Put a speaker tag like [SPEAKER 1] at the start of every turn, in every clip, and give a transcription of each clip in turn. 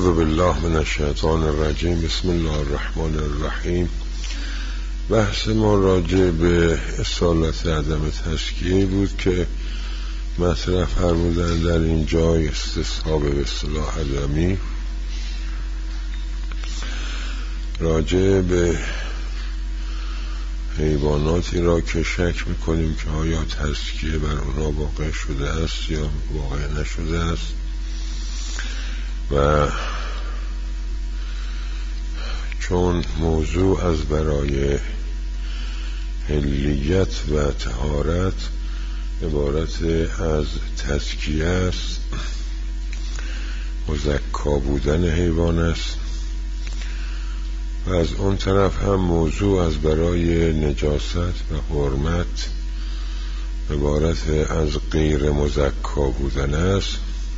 [SPEAKER 1] اعوذ بالله من الشیطان الرجیم. بسم الله الرحمن الرحیم. بحث ما راجع به اصالت عدم تزکیه بود که مطرح فرمودن در اینجا استصحاب به اصطلاح عدمی راجع به حیواناتی را که شک میکنیم که آیا تزکیه بر اونا واقع شده است یا واقع نشده است و چون موضوع از برای حلیت و طهارت عبارت از تزکیه است، مزکا بودن حیوان است، و از اون طرف هم موضوع از برای نجاست و حرمت عبارت از غیر مزکا بودن است.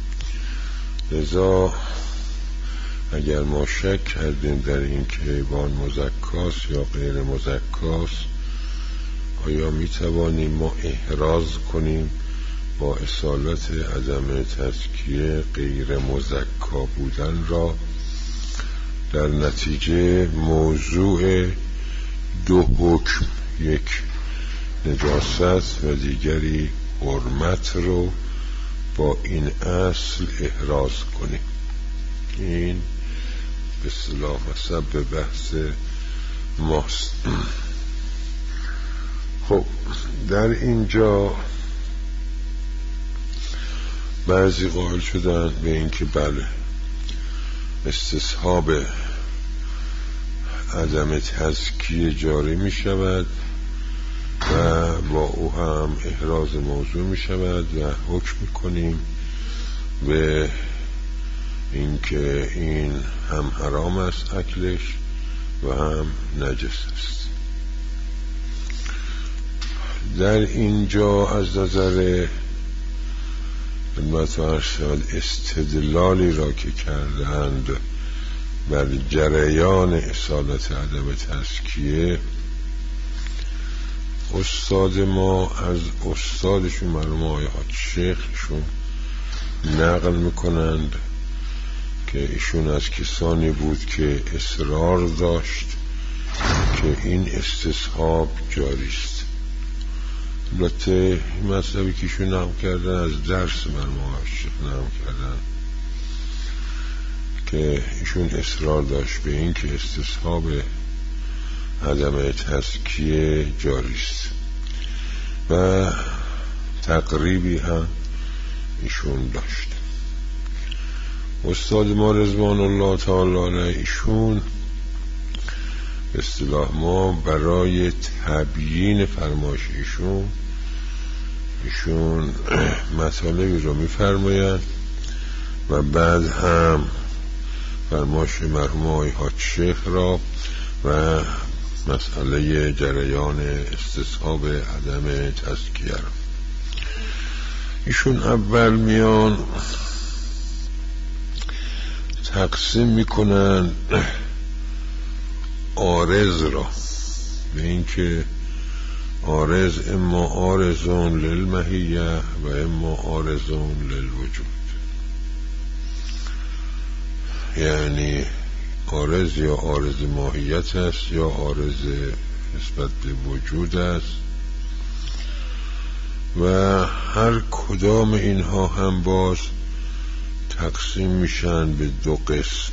[SPEAKER 1] لذا اگر ما شک کردیم در این که حیوان مزکاست یا غیر مزکاست، آیا می توانیم ما احراز کنیم با اصالت عدم تزکیه غیر مزکا بودن را؟ در نتیجه موضوع دو حکم، یک نجاست و دیگری حرمت رو با این اصل احراز کنیم. این به اصطلاح سبب بحث ماست. خب در اینجا بعضی قائل شدن به این که بله، استصحاب عدم تزکیه جاری می شود و با او هم احراز موضوع می شود و حکم می کنیم به اینکه این هم حرام است اکلش و هم نجس است. در اینجا از نظر استدلالی را که کردند بر جریان اصالت عدم تزکیه، استاد ما از استادشون مرحوم آقای حاج شیخشون نقل میکنند که ایشون از کسانی بود که اصرار داشت که این استصحاب جاری است. البته این مطلبی که ایشون نقل کردن از درس مرحوم آقای شیخ نقل کردن که ایشون اصرار داشت به این که استصحاب عدم تزکیه جاری است و تقریبی هم ایشون داشت. استاد ما رضوان الله تعالی علیه ایشون به اصطلاح ما برای تبیین فرمایش ایشون مطالبی رو میفرمایند و بعد هم فرمایش مرحوم آقای حاج شیخ را و مسئله جریان استصحاب عدم تزکیه را. ایشون اول میان تقسیم میکنن عارض را به این که عارض اما عارضون للمحیه و اما عارضون للوجود، یعنی عارض یا عارض ماهیت است یا عارض نسبت به وجود است و هر کدام اینها هم باز تقسیم میشن به دو قسم،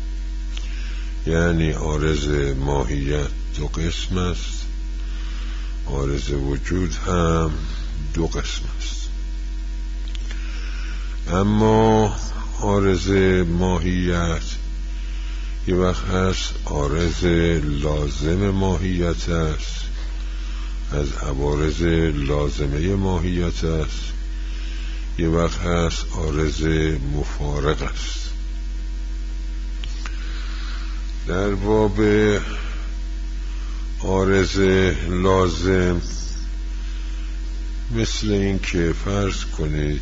[SPEAKER 1] یعنی عارض ماهیت دو قسم است، عارض وجود هم دو قسم است. اما عارض ماهیت یه وقت هست عارض لازم ماهیت است، از عوارض لازمه ماهیت است، یه وقت هست عارض مفارق است. در باب عارض لازم مثل این که فرض کنید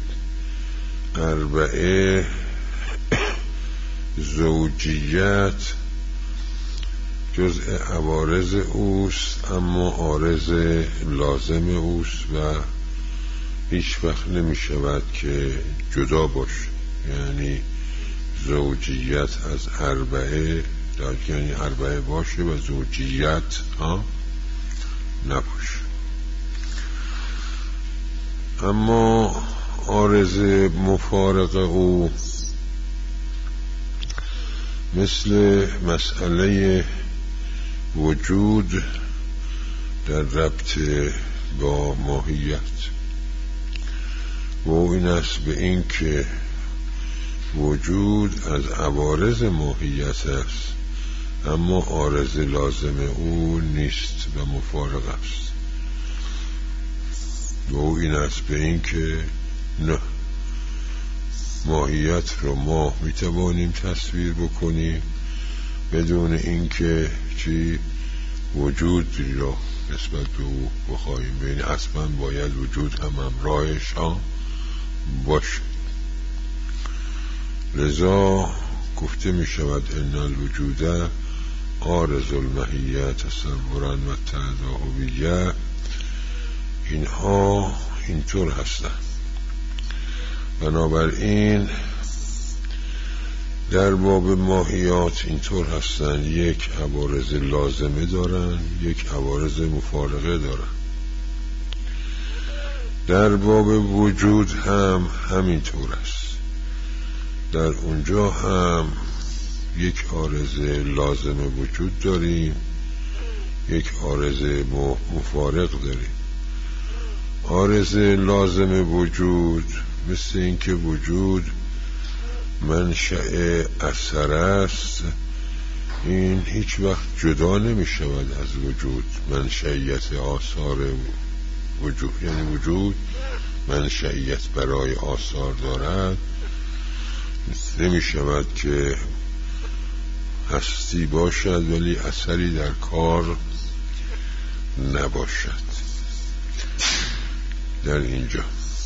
[SPEAKER 1] اربعه زوجیت جزء عوارض اوست اما عارض لازم اوست و هیچ وقت نمی شود که جدا باشه، یعنی زوجیت از اربعه، یعنی اربعه باشه و زوجیت نباشه. اما عارض مفارق او مثل مسئله وجود در ربط با ماهیت و این است به این که وجود از عوارض ماهیت است اما عارض لازم او نیست و مفارق است. و این است به این که نه، ماهیت رو ما میتوانیم تصویر بکنیم بدون اینکه چی وجودی رو نسبت به او بخواهیم ببینیم. اصلا باید وجود هم همراهش باشه. لذا گفته می شود ان الوجود عارض الماهیت تصورا و تداعیه. اینها اینطور هستند. بنابراین در باب ماهیات اینطور هستند، یک عوارض لازمه دارن، یک عوارض مفارقه دارن. در باب وجود هم همینطور است. در اونجا هم یک عارض لازم وجود داریم، یک عارض مفارق داریم. عارض لازم وجود مثل اینکه وجود منشأ اثر است، این هیچ وقت جدا نمی شود از وجود. منشأیت آثار وجود، یعنی وجود منشأیت برای آثار دارد، نمی شود که هستی باشد ولی اثری در کار نباشد. در اینجا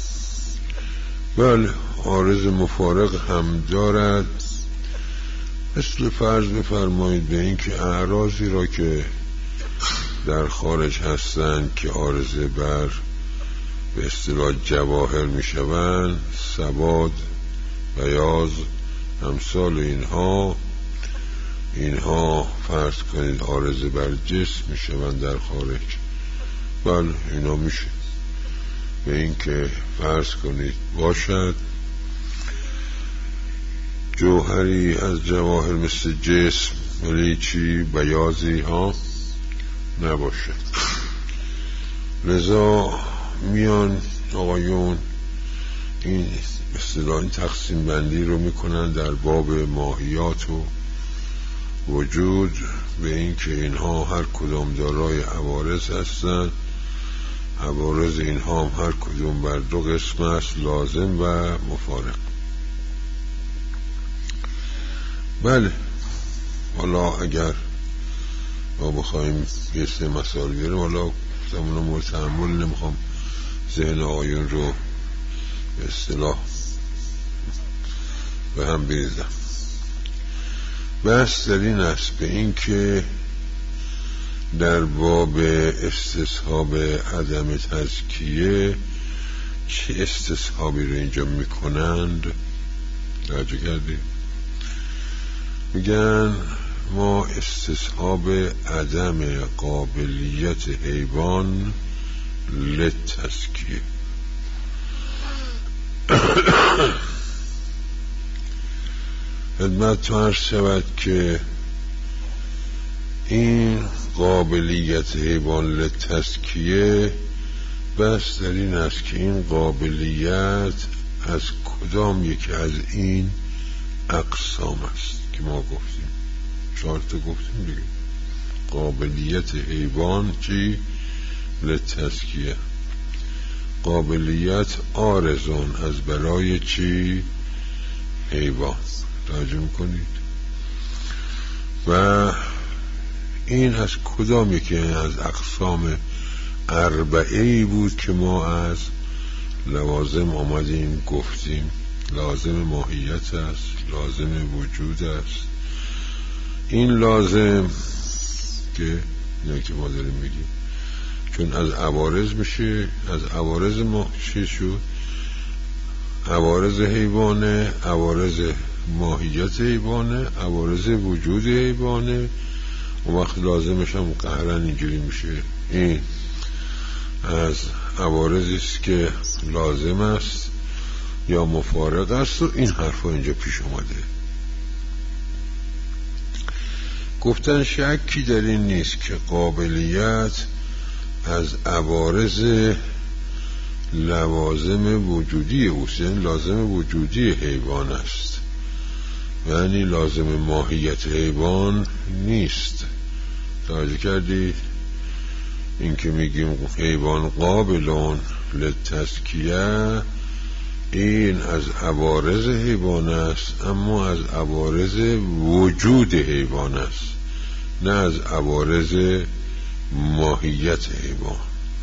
[SPEAKER 1] بله عارض مفارق هم دارد، مثل فرض بفرمایید به این که اعراضی را که در خارج هستند که عارضه بر به اصطلاح جواهر می شوند، سواد، بیاض، امثال اینها فرض کنید عارضه بر جسم می شوند در خارج. بله اینا میشه به این که فرض کنید باشد جوهری از جواهر مثل جسم ولی چی بیاضی نباشد. لذا میان آقایون این اصطلاح این تقسیم بندی رو میکنن در باب ماهیات و وجود به این که اینها هر کدام دارای عوارض هستند. عوارض اینها هم هر کدوم بر دو قسم است، لازم و مفارق. بله حالا اگر ما بخوایم یه سه مسائل بیاریم، حالا زمان مورد تحمل نمیخوام ذهن آقایون رو به اصطلاح به هم بریزم. بس در این است به این که در باب استصحاب عدم تزکیه چه استصحابی رو اینجا میکنند راجع کردیم. میگن ما استصحاب عدم قابلیت حیوان للتزکیه خدمت تو عرض شود که این قابلیت حیوان للتزکیه بس در این است که این قابلیت از کدام یکی از این اقسام است که ما گفتیم، 4 تا گفتیم دیگه. قابلیت حیوان چی؟ للتزکیه. قابلیت آرزون از برای چی؟ حیوان. توجه میکنید؟ و این از کدام یکی از اقسام اربعه‌ای بود که ما از لوازم آمدیم گفتیم. لازم ماهیت است، لازم وجود است. این لازم که نه که ما داریم میگیم چون از عوارض میشه، از عوارض ما چی شد؟ عوارض حیوانه، عوارض ماهیت حیوانه، عوارض وجود حیوانه. اون وقت لازمش هم قهرن اینجوری میشه این از عوارضی است که لازم است یا مفارق است و این حرفا اینجا پیش اومده. گفتن شکی در این نیست که قابلیت از عوارض لوازم وجودی اوست، یعنی لازم وجودی حیوان است، یعنی لازم ماهیت حیوان نیست. توجه کردید؟ این که میگیم حیوان قابلون للتزکیه، این از عوارض حیوان است، اما از عوارض وجود حیوان است، نه از عوارض ماهیت حیوان.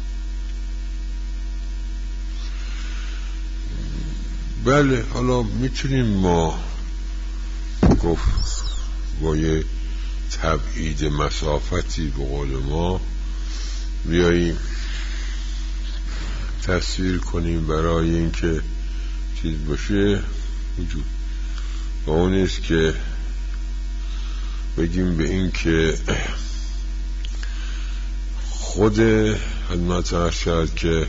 [SPEAKER 1] بله، حالا میتونیم ما گفت با یه تبعید مسافتی به قول ما بیاییم تصویر کنیم برای اینکه چیز باشه وجود، و اون است که بگیم به این که خود خدمت عرض شد که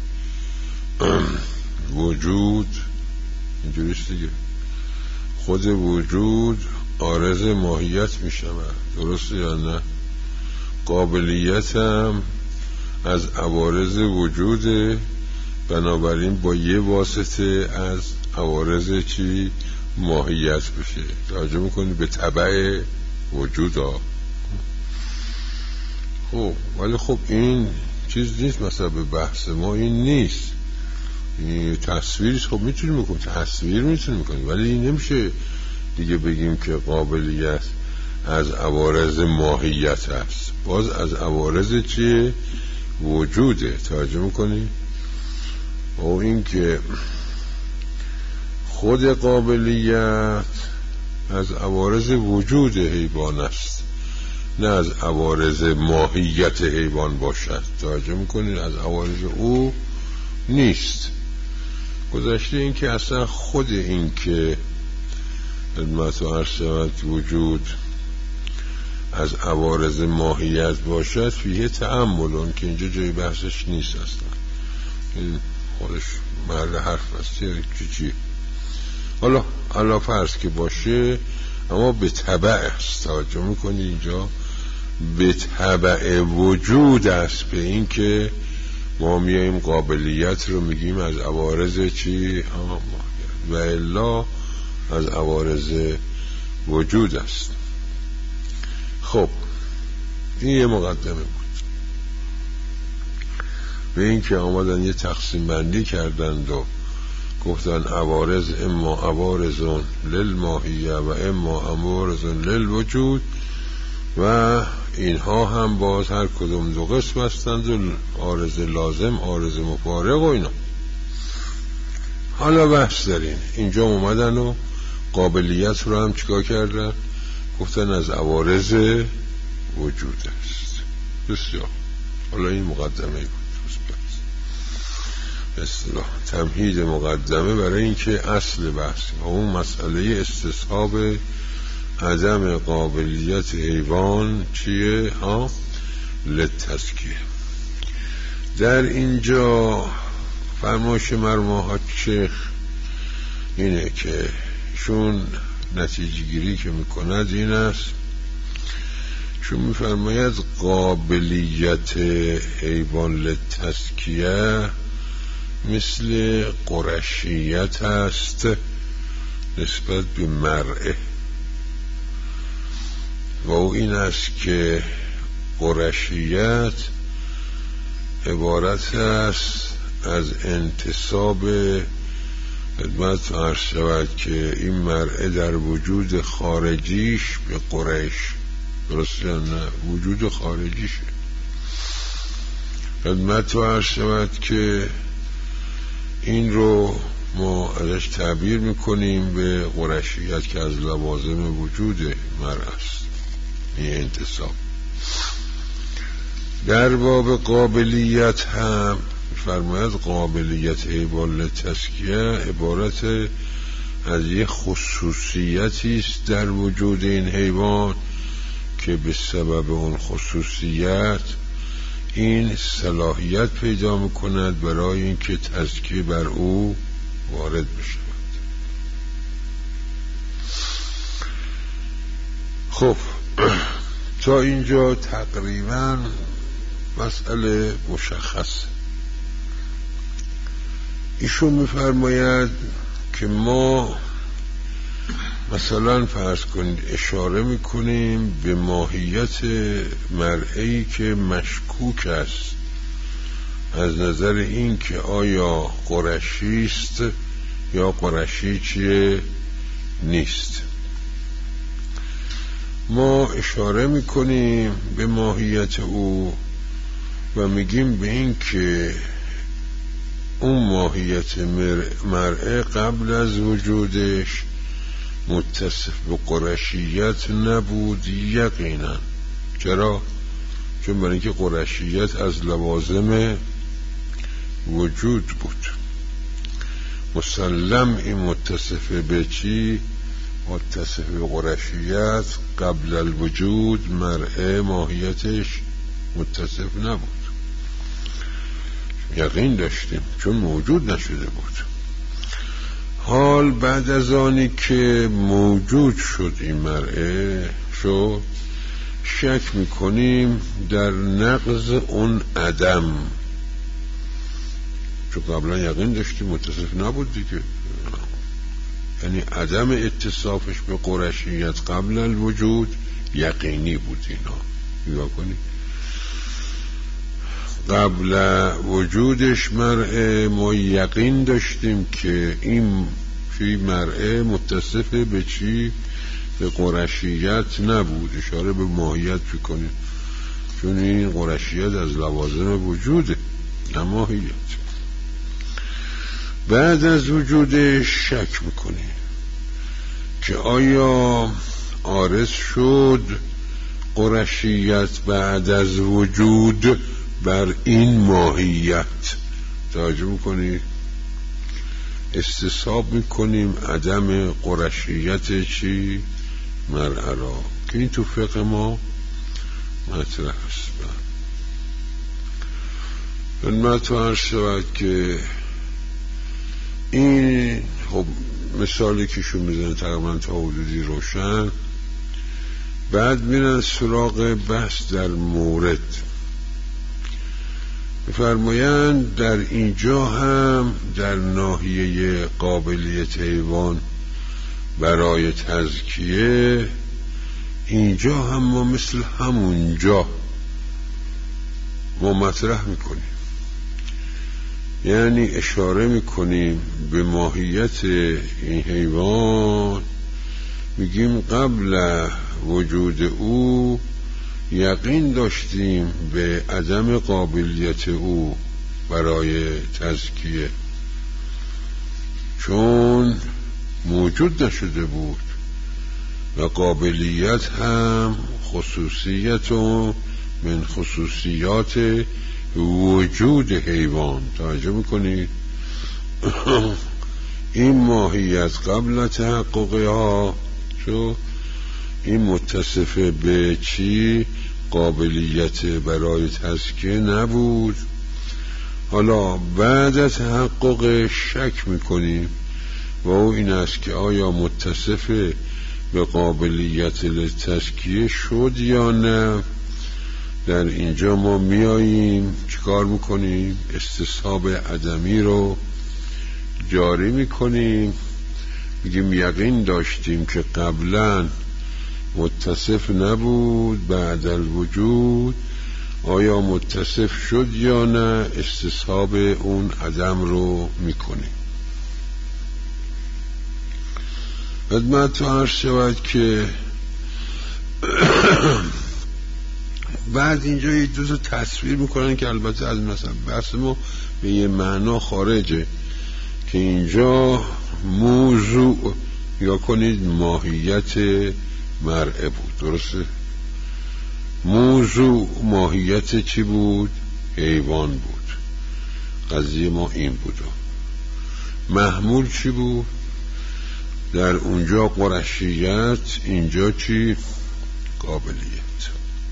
[SPEAKER 1] وجود اینجوریست دیگه، خود وجود عارض ماهیت می شود، درسته یا نه؟ قابلیت هم از عوارض وجوده، بنابراین با یه واسطه از عوارض چی؟ ماهیت بشه. توجه میکنی؟ به تبع وجود ها. خب ولی خب این چیز نیست، مثلا به بحث ما این نیست، این تصویرش. خب میتونی میکنی تصویر میتونی میکنی، ولی این نمیشه دیگه بگیم که قابلیت از عوارض ماهیت است، باز از عوارض چیه؟ وجوده. توجه میکنی؟ او این که خود قابلیت از عوارض وجود حیوان است، نه از عوارض ماهیت حیوان باشد. توجه میکنید؟ از عوارض او نیست. گذشته این که اصلا خود این که خدمت و عرض شود وجود از عوارض ماهیت باشد فیه تأملون، که اینجا جای بحثش نیست اصلا، این خودش محل حرف است. چی حالا علا فرض که باشه، اما به تبع است. توجه میکنی؟ اینجا به تبع وجود است، به این که ما میاییم قابلیت رو میگیم از عوارض چی؟ و الا از عوارض وجود است. خب این یه مقدمه بود به این که آمدن یه تقسیم بندی کردند و گفتن عوارض اما عوارضون للماهیه و اما عوارضون للوجود، و اینها هم باز هر کدوم دو قسم هستند و عارض لازم، عارض مفارق و اینا. حالا بحث دارین اینجا اومدن و قابلیت رو هم چیکار کردن؟ گفتن از عوارض وجود است. بسیار. حالا این مقدمه بود، اصطلاح تمهید مقدمه برای اینکه اصل بحث و اون مسئله استصحاب عدم قابلیت حیوان چیه؟ للتزکیه. در اینجا فرمایش مرحوم شیخ اینه که شون نتیجه گیری که میکند این است، چون میفرماید قابلیت حیوان للتزکیه مثل قرشیت است نسبت به مرعه، و او این است که قرشیت عبارت است از انتساب خدمت عرض شود که این مرعه در وجود خارجیش به قریش، درست یا نه؟ وجود خارجیشه. خدمت عرض شود که این رو ما ازش تعبیر میکنیم به قرشیت که از لوازم وجود مرء است، این انتصاب. در باب قابلیت هم فرماید قابلیت حیوان تزکیه عبارت از یک خصوصیتی است در وجود این حیوان که به سبب اون خصوصیت این صلاحیت پیدا میکند برای اینکه تزکیه بر او وارد بشود. خب تا اینجا تقریبا مسئله مشخص. ایشون میفرماید که ما مثلا فرض کنید اشاره میکنیم به ماهیت مرئی که مشکوک است از نظر این که آیا قرشی است یا قرشی چیه نیست. ما اشاره میکنیم به ماهیت او و میگیم به این که اون ماهیت مرئی قبل از وجودش متصف به قرشیت نبود یقینا. چرا؟ چون برای اینکه قرشیت از لوازم وجود بود. مسلم این متصف به چی؟ متصف به قرشیت قبل الوجود مرئی ماهیتش متصف نبود. یقین داشتیم چون موجود نشده بود. حال بعد از آنی که موجود شد این مرئی شد شک میکنیم در نقض اون عدم، چون قبلا یقین داشتیم متصف نبود دیگه. یعنی عدم اتصافش به قرشیت قبل الوجود یقینی بود. اینا نگاه کنید، قبل وجودش مرئی ما یقین داشتیم که این مرئی متصف به چی؟ به قرشیت نبود. اشاره به ماهیت بکنیم چون این قرشیت از لوازم وجوده نه ماهیت. بعد از وجودش شک میکنیم که آیا عارض شد قرشیت بعد از وجود بر این ماهیت. توجه میکنید، استصحاب میکنیم عدم قرشیت چی؟ مرئی را که این تو فقه ما مطرح است. خدمت عرض شود که این خب مثالی که شون میزنه تقریبا تا حدودی روشن. بعد میرن سراغ بحث در مورد. میفرمایند در اینجا هم در ناحیه قابلیت حیوان برای تزکیه اینجا هم ما مثل همونجا ما مطرح میکنیم، یعنی اشاره میکنیم به ماهیت این حیوان. میگیم قبل وجود او یقین داشتیم به عدم قابلیت او برای تزکیه چون موجود نشده بود و قابلیت هم خصوصیت من خصوصیات وجود حیوان. توجه میکنید این ماهیت قبل تحققها شو این متصف به چی؟ قابلیت برای تزکیه نبود. حالا بعد از تحقق شک میکنیم و او این است که آیا متصف به قابلیت تزکیه شد یا نه. در اینجا ما میاییم چیکار میکنیم؟ استصحاب عدمی رو جاری میکنیم. میگیم یقین داشتیم که قبلا متصف نبود، بعد الوجود آیا متصف شد یا نه، استصحاب اون عدم رو میکنیم. خدمت عرض شود که بعد اینجا یه دوز تصویر میکنن که البته از مثلا بحث ما به یه معنا خارجه که اینجا موضوع یا کنید ماهیت مرئی بود. درسته؟ موضوع ماهیت چی بود؟ حیوان بود. قضیه ما این بود. محمول چی بود؟ در اونجا قرشیت، اینجا چی؟ قابلیت.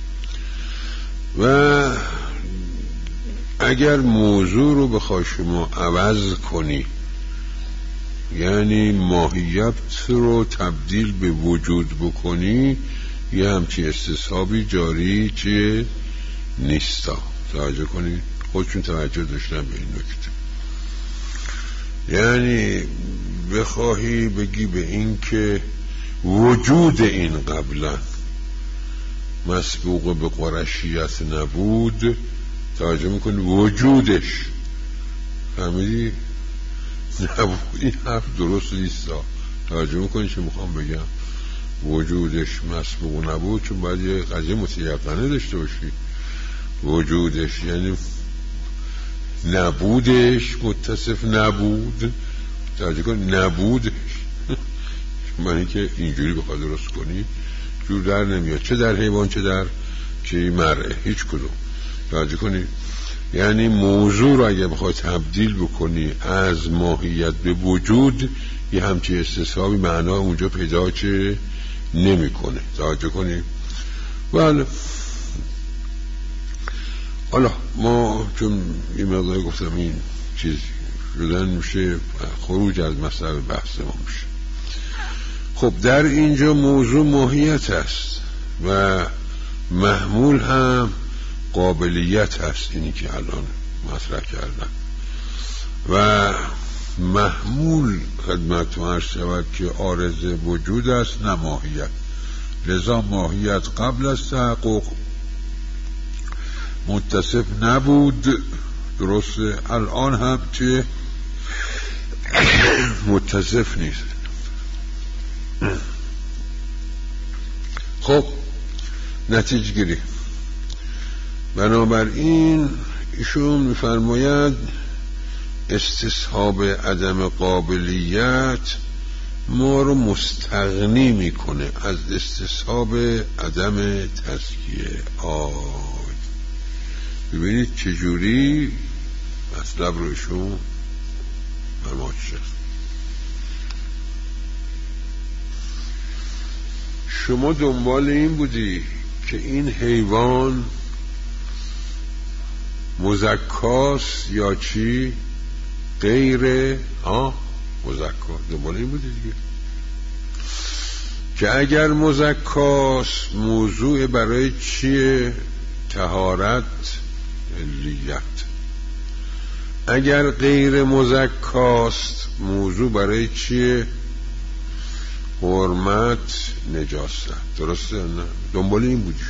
[SPEAKER 1] و اگر موضوع رو بخوای شما عوض کنی، یعنی ماهیت رو تبدیل به وجود بکنی، یه همچی استصحابی جاری چیه؟ نیستا. توجه کنید، خودشون توجه داشتن به این نکته. یعنی بخواهی بگی به این که وجود این قبلا مسبوق به قرشیت نبود، توجه میکنی وجودش، فهمیدی؟ نبود. این حرف درست نیستا. توجه میکنی چه میخوام بگم؟ وجودش مسبوق نبود، چون باید یه قضیه متیقنه داشته باشی. وجودش یعنی نبودش متصف نبود. توجه کن، نبودش معنی که اینجوری بخواد درست کنی جور در نمیاد، چه در حیوان چه در چه مرء، هیچ کدوم. توجه کنی، یعنی موضوع رو اگه بخواد تبدیل بکنی از ماهیت به وجود، یه همچی استصحابی معنا اونجا پیدا چه نمی کنه. توجه کنی. بله، حالا ما چون این مقدار گفتم این چیز شدن میشه خروج از مسئله بحث ما میشه. خب در اینجا موضوع ماهیت است و محمول هم قابلیت هست، اینی که الان مطرح کردن. و محمول خدمتتون عرض شود که عارض وجود است نه ماهیت، لذا ماهیت قبل از تحقق متصف نبود. درسته، الان هم چه متصف نیست. خب نتیجه گیری، بنابراین ایشون میفرماید استصحاب عدم قابلیت ما رو مستغنی میکنه از استصحاب عدم تزکیه. ببینید چجوری مطلب رو ایشون فرماید شد. شما دنبال این بودی که این حیوان مزکاست یا چی؟ غیر مزکا. دنبال این بودی دیگه که اگر مزکاست موضوع برای چیه؟ طهارت، علیت. اگر غیر مزکاست موضوع برای چیه؟ حرمت، نجاست. درسته نه؟ دنبال این بودی.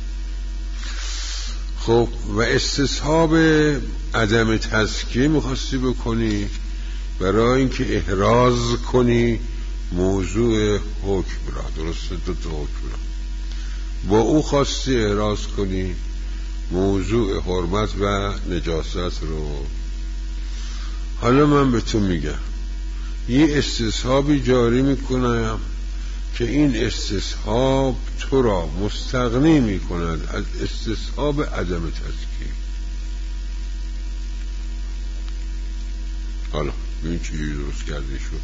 [SPEAKER 1] خب و استصحاب عدم تزکیه میخواستی بکنی برای اینکه احراز کنی موضوع حکم را. درسته، دو تا حکم را با او خواستی احراز کنی موضوع حرمت و نجاست رو. حالا من به تو میگم یه استصحابی جاری میکنم که این استصحاب تو را مستغنی میکند از استصحاب عدم تزکیه. حالا ببین چیزی درست کرده شد.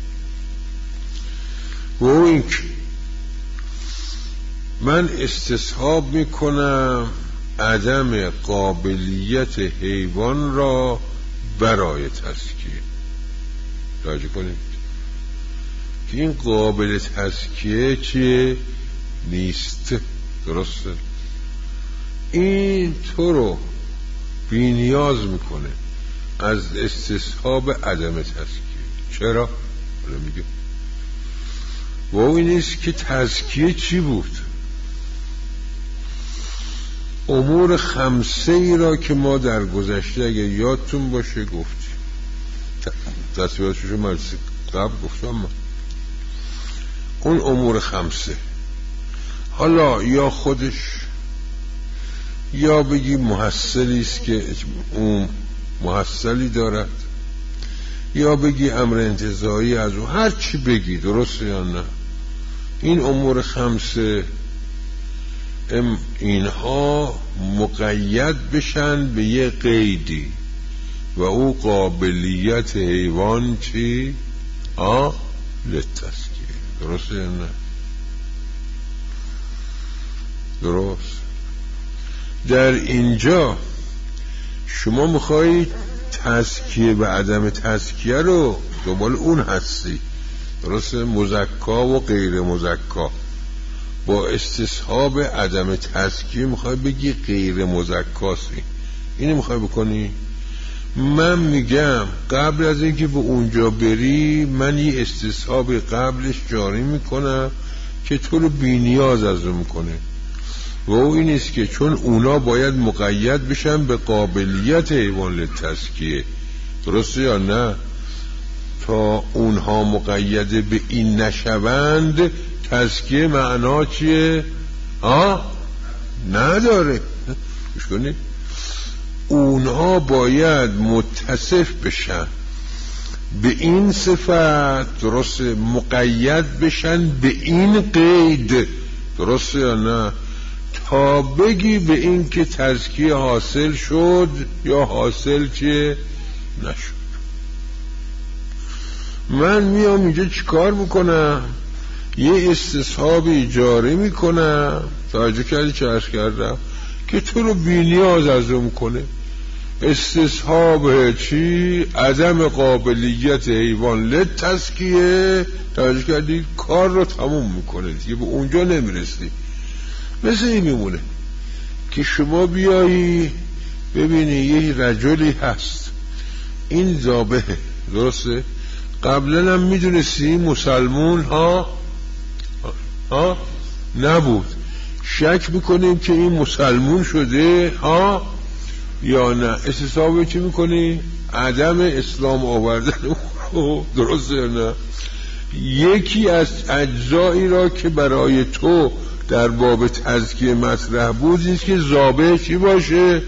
[SPEAKER 1] و این که من استصحاب میکنم عدم قابلیت حیوان را برای تزکیه. توجه کنید که این قابل تزکیه چیه؟ نیست. درسته؟ این تو رو بی نیاز میکنه از استصحاب عدم تزکیه. چرا؟ حالا میگه و این نیست که تزکیه چی بود؟ امور خمسه ای را که ما در گذشته اگه یادتون باشه گفتیم، تصویراتشو من قبل گفتم من. اون امور خمسه حالا یا خودش یا بگی محصلی است که اون محصلی دارد، یا بگی امر انتزاعی از اون، هر چی بگی. درسته یا نه؟ این امور خمسه اینها مقید بشن به یه قیدی. و او قابلیت حیوان چی؟ للتزکیه. درسته یا نه؟ درست. در اینجا شما میخوایی تزکیه و عدم تزکیه رو دنبال اون هستی، درسته؟ مزکا و غیر مزکا. با استصحاب عدم تزکیه میخوای بگی غیر مزکاسی، اینو میخوای بکنی؟ من میگم قبل از اینکه به اونجا بری من یه استصحاب قبلش جاری میکنم که تو رو بی نیاز از اون میکنه، و او این است که چون اونا باید مقید بشن به قابلیت حیوان للتزکیه، درسته یا نه؟ تا اونها مقید به این نشوند تزکیه معنا چیه؟ نداره. گوش کنید، اونها باید متصف بشن به این صفت، درسته؟ مقید بشن به این قید، درسته یا نه؟ تا بگی به این که تزکیه حاصل شد یا حاصل چیه نشد. من میام اینجا چیکار میکنم؟ یه استصحابی جاری میکنم، توجه کردی چه عرض کردم؟ که تو رو بی نیاز از اون کنه. استصحاب چی؟ عدم قابلیت حیوان للتزکیه. توجه کردی؟ کار رو تموم میکنه دیگه، به اونجا نمیرسی. مثل این میمونه که شما بیایی ببینی یه رجلی هست، این ذابحه، درسته؟ قبلا هم میدونستی مسلمون نبود، شک میکنیم که این مسلمون شده یا نه. استصحاب چی میکنی؟ عدم اسلام آوردن، درسته یا نه؟ یکی از اجزایی را که برای تو در باب تزکیه مطرح بود اینست که ذابح چی باشه؟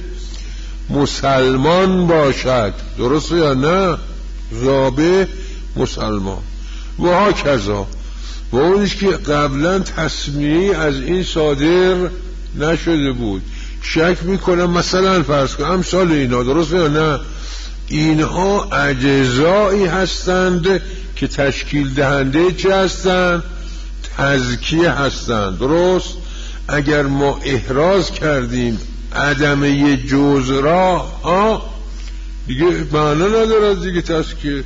[SPEAKER 1] مسلمان باشد، درسته یا نه؟ ذابح مسلمان. و ها کذا، و اونیست که قبلا تسمیه از این صادر نشده بود، شک میکنم مثلا فرض کنم امثال اینا، درسته یا نه؟ اینها اجزایی هستند که تشکیل دهنده چه هستند؟ تزکیه هستند، درست؟ اگر ما احراز کردیم عدم یه جز را دیگه معنا نداره دیگه تزکیه.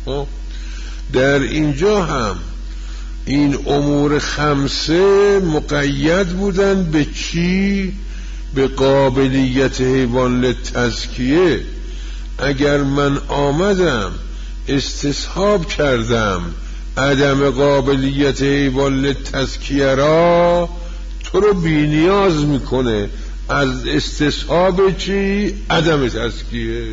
[SPEAKER 1] در اینجا هم این امور خمسه مقید بودن به چی؟ به قابلیت حیوان للتزکیه. اگر من آمدم استصحاب کردم عدم قابلیت حیوان للتزکیه را، تو رو بی نیاز میکنه از استصحاب چی؟ عدم تزکیه.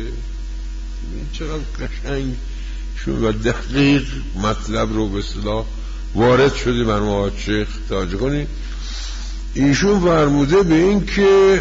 [SPEAKER 1] چقدر قشنگ و دقیق مطلب رو به اصطلاح وارد شده بر ما شیخ. توجه کنید، ایشون فرموده به این که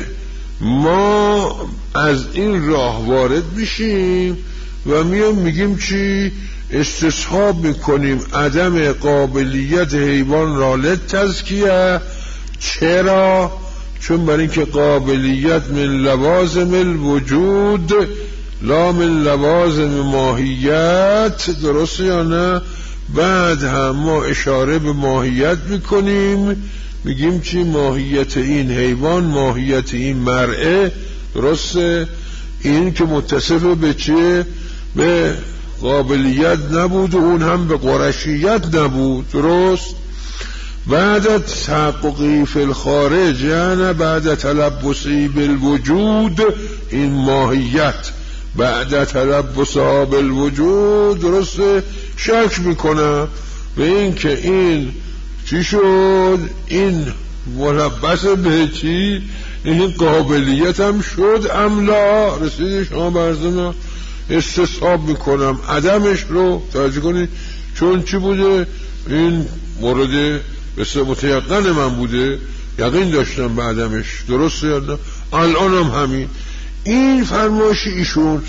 [SPEAKER 1] ما از این راه وارد بشیم و میگیم چی؟ استصحاب میکنیم عدم قابلیت حیوان را للتزکیه. چرا؟ چون برای اینکه قابلیت من لوازم الوجود لا من لوازم ماهیت، درسته یا نه؟ بعد هم ما اشاره به ماهیت میکنیم، میگیم چی؟ ماهیت این حیوان، ماهیت این مرعه، درسته؟ این که متصف به چیه؟ به قابلیت نبود و اون هم به قرشیت نبود، درست؟ بعد تحققی فی الخارج، یعنی بعد تلبسی بالوجود، این ماهیت بعد تلبسها بالوجود، درسته؟ شک میکنم به این که این چی شد؟ این ملبس به چی؟ این قابلیت هم شد ام رسید شما برزنه استصحاب میکنم عدمش رو. توجه کنید، چون چی بوده؟ این مورد بسیار متیقن من بوده، یقین داشتم به عدمش، درسته یا نه؟ الان هم همین. این فرمایش ایشون.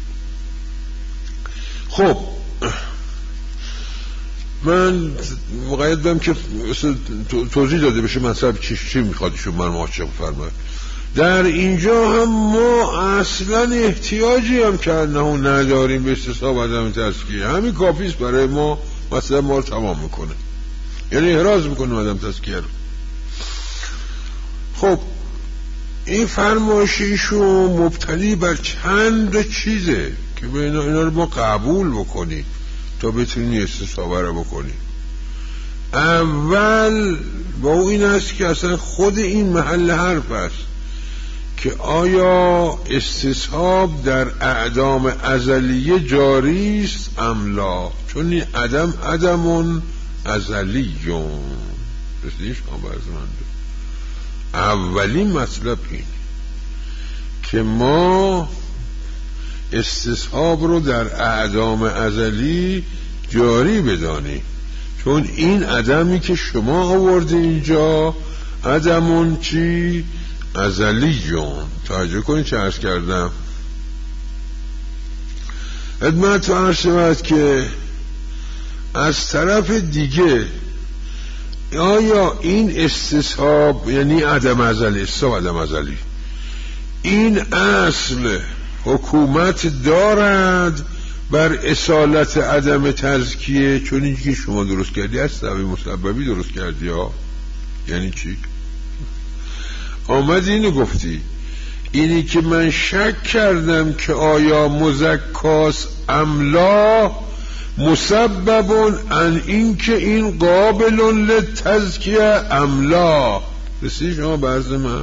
[SPEAKER 1] خب من مقید بودم که توضیح داده بشه مطلب چی میخواد ایشون من محاچه فرماید. در اینجا هم ما اصلا احتیاجی هم که انه نداریم به استصحاب عدم تزکیه. همین کافیست برای ما، مثلا ما رو تمام میکنه، یعنی احراز میکنه عدم تزکیه رو. خب این فرمایش ایشون مبتنی بر چند چیزه که به اینا رو ما قبول بکنیم تا بتونیم استصحاب رو بکنیم. اول با این است که اصلا خود این محل حرف است که آیا استصحاب در اعدام ازلیه جاری است ام لا، چون این عدم ازلیون. رسیدیش آبازمنده. اولین مطلب این که ما استصحاب رو در اعدام ازلی جاری بدانیم، چون این عدمی که شما آورده اینجا عدمون چی؟ ازلیون. توجه کنید چه عرض کردم خدمت عرض شود که از طرف دیگه آیا این استصحاب یعنی عدم ازلی، استصحاب عدم ازلی، این اصل حکومت دارد بر اصالت عدم تزکیه؟ چون اینی که شما درست کردی از سبب مسببی درست کردی ها. یعنی چی؟ آمد اینو گفتی، اینی که من شک کردم که آیا مزکاس املا مسببون ان این که این قابلون لتزکیه املا. رسید شما برز من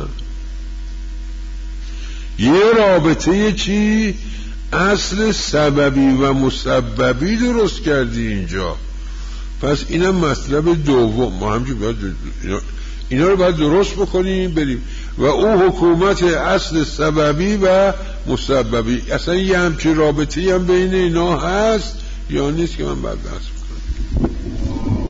[SPEAKER 1] یه رابطه چی؟ اصل سببی و مسببی درست کردی اینجا. پس اینم مطلب دوم. ما همچه باید اینا رو باید درست بکنیم بریم. و او حکومت اصل سببی و مسببی، اصلا یه همچه رابطه هم بین اینا هست یا نیست که من باید بحث بکنم.